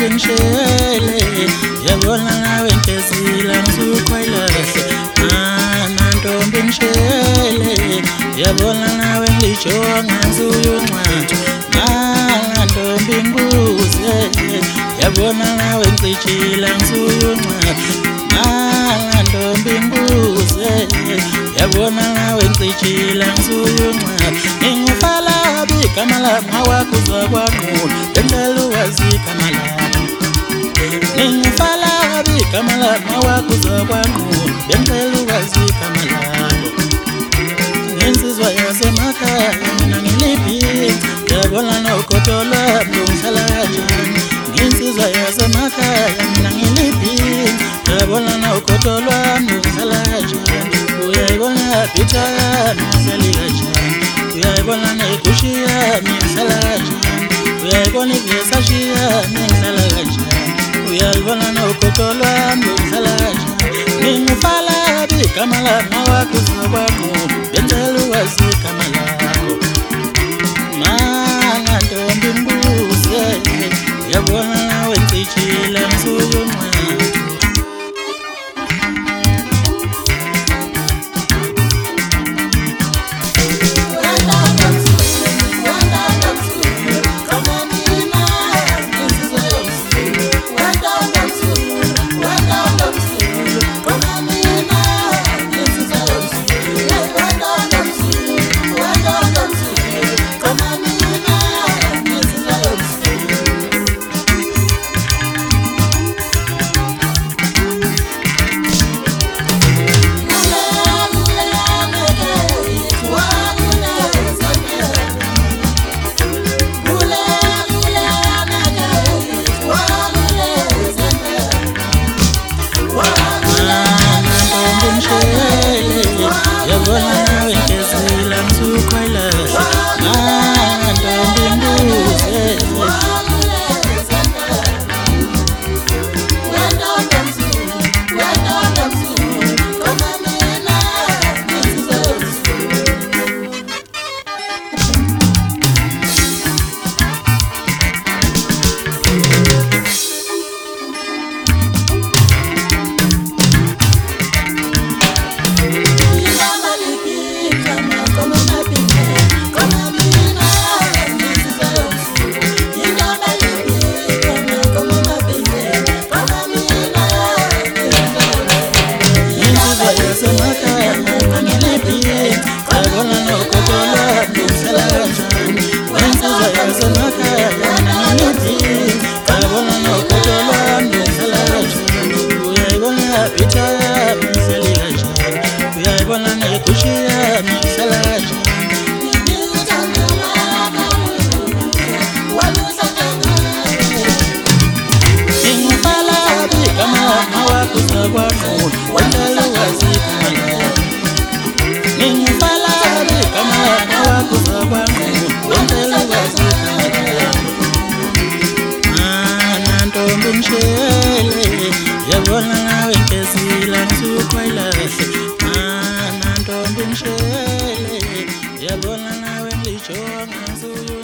ntombi ngishele yabona nawe ngezila ngisukhwayilase ntombi ngishele yabona nawe ngijonga ngizuyunqathu ntombi ngibuze yabona nawe ngicijila ngizuyunqathu ntombi ngibuze yabona nawe ngicijila ngizuyunqathu ngingufala igama lami wakho uzakwaqula bendlela uwazi igama lami ngingufala igama lami wakho uzakwaqula bendlela uwazi igama lami ngensizwa yasemakhaya mina ngilibhi yabona nogodo lwami lungihlala kanjani ngensizwa yasemakhaya mina ngilibhi yabona nogodo lwami lungihlala kanjani uyayibona bhitha yami ngihleli kanjani uyayibona negushi yami ngihlala kanjani uyayibona ivesashi yami ngihlala kanjani uyayibona nogodo lwami ngihlala kanjani ngingufala igama lami wakho uzakwaqula bendlela uwazi igama lakho ntombi ngibuze uyabona nawe ngicijila ngizuyunqathu uyayibona negushi yami ngihlala kanjani ngingufala igama lami wakho uzakwaqula bendlela uwazi igama lami ngingufala igama lami wakho uzakwaqula bendlela uwazi igama lami ntombi ngishele yabona nawe ngezila ngisukhwayilase ntombi ngishele yabona nawe ngijonga ngizuyunqathu